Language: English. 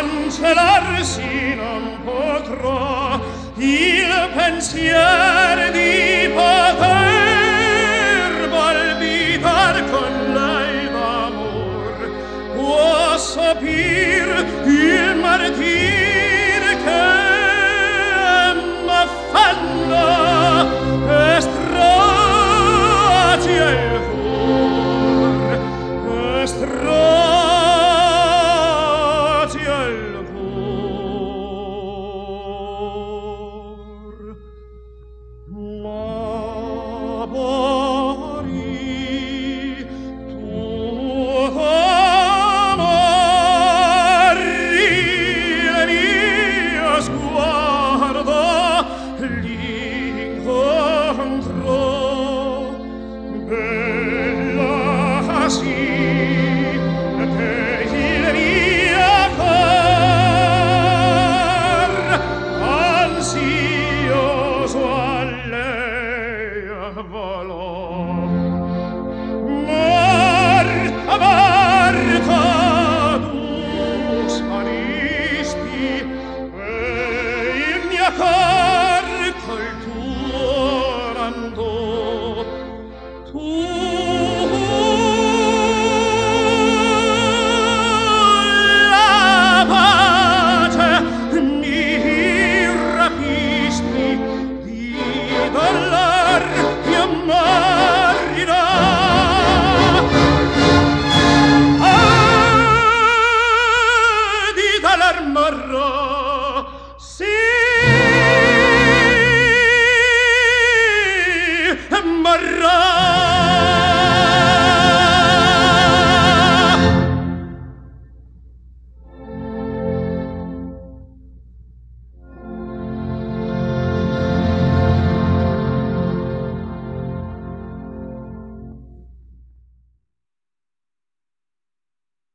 cancellarsi non potrò il pensier di poter palpitar con lei d'amor, può sopir il martir che m'affanna e strazia il cor, e strazia il cor. Labori tuo amor, il mio sguardo l'incontrò, bella sì, che il mio cor ansioso a lei volò. Marta, Marta, tu sparisti e il mio cor col tuo andò. Tu la pace mi rapisti, di dolor io morirò. Di dolor morrò.